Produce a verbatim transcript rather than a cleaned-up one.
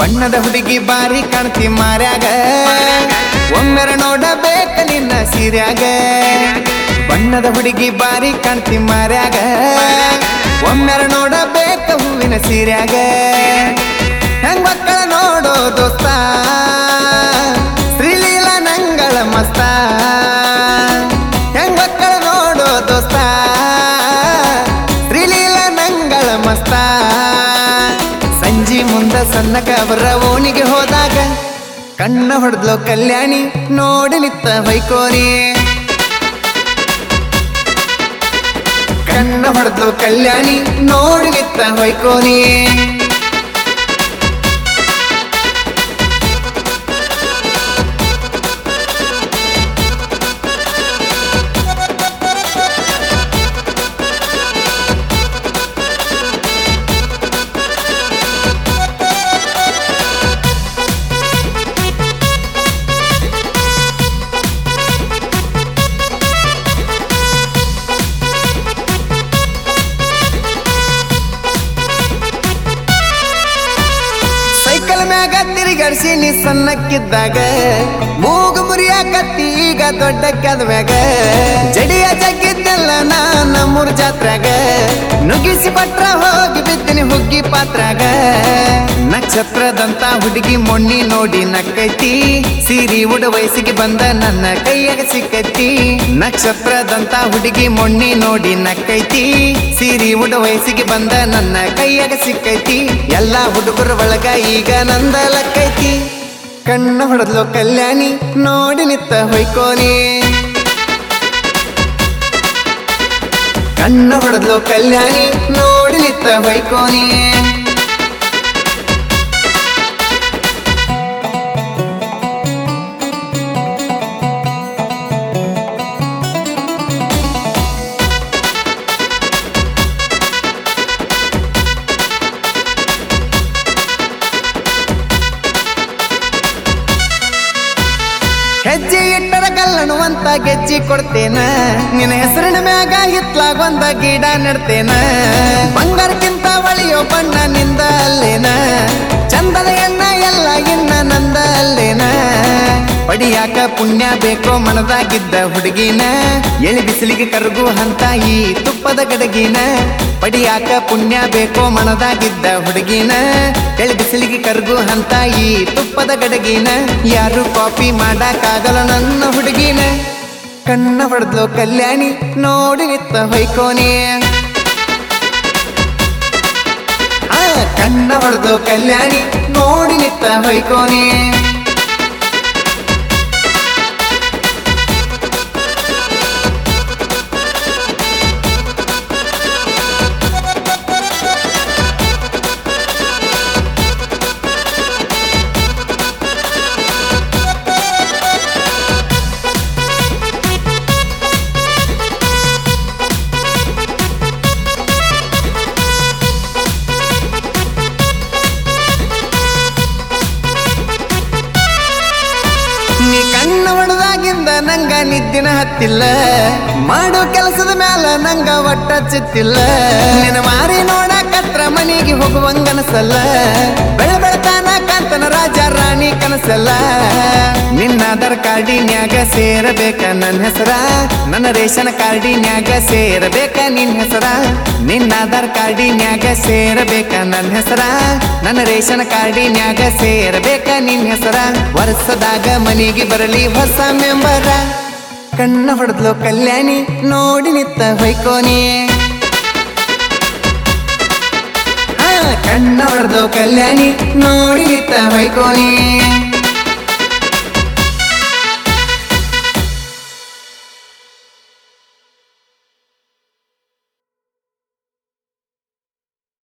ಬಣ್ಣದ ಹುಡುಗಿ ಬಾರಿ ಕಾಣ್ತಿ ಮಾರ್ಯಾಗ ಒಮ್ಮೆರ ನೋಡಬೇಕ ನಿನ್ನ ಸೀರ್ಯಾಗ ಬಣ್ಣದ ಹುಡುಗಿ ಬಾರಿ ಕಾಣ್ತಿ ಮಾರ್ಯಾಗ ಒಮ್ಮೆರ ನೋಡಬೇಕ ಹೂವಿನ ಸೀರ್ಯಾಗ ಹೆಂಗ್ ಮಕ್ಕಳ ನೋಡೋ ದೋಸ್ತ ಶ್ರೀಲೀಲಾ ನಂಗಳ ಮಸ್ತ ಹೆಂಗ್ ಮಕ್ಕಳ ನೋಡೋ ದೋಸ್ತ ಶ್ರೀಲೀಲಾ ನಂಗಳ ಮಸ್ತ ಸಂಜಿ ಮುಂದ ಸಣ್ಣಕ ಅವರ ಓಣಿಗೆ ಹೋದಾಗ ಕಣ್ಣ ಹೊಡೆದ್ಲೋ ಕಲ್ಯಾಣಿ ನೋಡಿ ನಿತ್ತ ಹೊಯ್ಕೋನಿ ಕಣ್ಣ ಹೊಡೆದ್ಲೋ ಕಲ್ಯಾಣಿ ನೋಡಿ ನಿತ್ತ ಹೊಯ್ಕೋನಿ ತಿರುಗಡಿಸಿ ನೀ ಸಣ್ಣಕ್ಕಿದ್ದಾಗ ಮೂಗು ಮುರಿಯಾಕತ್ತಿ ಈಗ ದೊಡ್ಡ ಕದ್ಮ್ಯಾಗ ಜಡಿಯ ಜಗ್ಗಿದ್ದೆಲ್ಲ ನಾನ ಮೂರು ಜಾತ್ರಾಗ ನುಗ್ಗಿಸಿ ಪಟ್ರ ಹೋಗಿ ಬಿದ್ದಿನಿ ಹುಗ್ಗಿ ಪಾತ್ರಾಗ ನಕ್ಷತ್ರದಂತ ಹುಡುಗಿ ಮೊಣ್ಣಿ ನೋಡಿ ನಕ್ಕೈತಿ ಸೀರಿ ಉಡ ವಯಸ್ಸಿಗೆ ಬಂದ ನನ್ನ ಕೈಯಾಗ ಸಿಕ್ಕೈತಿ ನಕ್ಷತ್ರದಂತ ಹುಡುಗಿ ಮೊಣ್ಣಿ ನೋಡಿ ನಕ್ಕೈತಿ ಸೀರಿ ಉಡ ವಯಸ್ಸಿಗೆ ಬಂದ ನನ್ನ ಕೈಯಾಗ ಸಿಕ್ಕೈತಿ ಎಲ್ಲಾ ಹುಡುಗರ ಒಳಗ ಈಗ ನಂದ ಲಕ್ಕೈತಿ ಕಣ್ಣ ಹೊಡೆದ್ಲೋ ಕಲ್ಯಾಣಿ ನೋಡಿ ನಿತ್ತ ಹೊಯ್ಕೋನಿ ಕಣ್ಣ ಹೊಡೆದ್ಲೋ ಕಲ್ಯಾಣಿ ನೋಡಿ ನಿತ್ತ ಹೊಯ್ಕೋನಿ ಹೆಜ್ಜೆ ಇಟ್ಟರ ಕಲ್ಲಣುವಂತ ಗೆಜ್ಜಿ ಕೊಡ್ತೇನ ನಿನ್ನ ಹೆಸರಿನ ಮ್ಯಾಗ ಹಿತ್ಲಾಗೊಂದ ಗಿಡ ನೆಡ್ತೇನ ಬಂಗಾರಕ್ಕಿಂತ ಒಳಿಯೋ ಬಣ್ಣ ನಿಂದ ಅಲ್ಲೇನ ಚಂದದ ಎಣ್ಣ ಎಲ್ಲ ಇನ್ನ ನಂದ ಅಲ್ಲೇನ ಪಡಿಯಾಕ ಪುಣ್ಯ ಬೇಕೋ ಮನದಾಗಿದ್ದ ಹುಡುಗಿನ ಎಳಿ ಬಿಸಿಲಿಗೆ ಕರಗು ಹಂತ ಈ ತುಪ್ಪದ ಗಡಗಿನ ಪಡಿಯಾಕ ಪುಣ್ಯ ಬೇಕೋ ಮನದಾಗಿದ್ದ ಹುಡುಗಿನ ಎಳಿ ಬಿಸಿಲಿಗೆ ಕರಗು ಹಂತ ಈ ತುಪ್ಪದ ಗಡಗಿನ ಯಾರು ಕಾಪಿ ಮಾಡಕ್ಕಾಗಲ್ಲ ನನ್ನ ಹುಡುಗಿನ ಕಣ್ಣ ಹೊಡೆದ್ಲೋ ಕಲ್ಯಾಣಿ ನೋಡಿ ನಿತ್ತ ಹೊಯ್ಕೋನಿ ಆ ಕಣ್ಣ ಹೊಡೆದ್ಲೋ ಕಲ್ಯಾಣಿ ನೋಡಿ ನಿತ್ತ ಹೊಯ್ಕೋನಿ ನೀ ಕಣ್ಣ ಹೊಡೆದಾಗಿಂದ ನಂಗ ನಿದ್ದಿನ ಹತ್ತಿಲ್ಲ ಮಾಡೋ ಕೆಲಸದ ಮ್ಯಾಲ ನಂಗ ಒಟ್ಟ ಚಿತ್ತಿಲ್ಲ ನಿನ್ನ ಮಾರಿ ನೋಡಕತ್ರ ಮನೆಗೆ ಹೋಗುವಂಗನಸಲ್ಲ ಬೆಳ ಬೆಳತಾನ ಕಾಂತನ ರಾಜ ರಾಣಿ ಕನಸಲ್ಲ ನಿನ್ನ ಆಧಾರ್ ಕಾರ್ಡಿನ್ಯಾಗ ಸೇರಬೇಕ ನನ್ನ ಹೆಸರ ನನ್ನ ರೇಷನ್ ಕಾರ್ಡಿನ್ಯಾಗ ಸೇರಬೇಕ ನಿನ್ನ ಹೆಸರ ನಿನ್ನ ಆಧಾರ್ ಕಾರ್ಡಿನ್ಯಾಗ ಸೇರಬೇಕ ನನ್ನ ಹೆಸರ ನನ್ನ ರೇಷನ್ ಕಾರ್ಡಿನ್ಯಾಗ ಸೇರಬೇಕ ನಿನ್ನ ಹೆಸರ ವರ್ಷದಾಗ ಮನೆಗೆ ಬರಲಿ ಹೊಸ ಮೆಂಬರ ಕಣ್ಣ ಹೊಡೆದ್ಲೋ ಕಲ್ಯಾಣಿ ನೋಡಿ ನಿತ್ತ ಹೊಯ್ಕೋನಿ ಕಣ್ಣ ಹೊಡೆದ್ಲೋ ಕಲ್ಯಾಣಿ ನೋಡಿ ನಿತ್ತ ಹೊಯ್ಕೋನಿ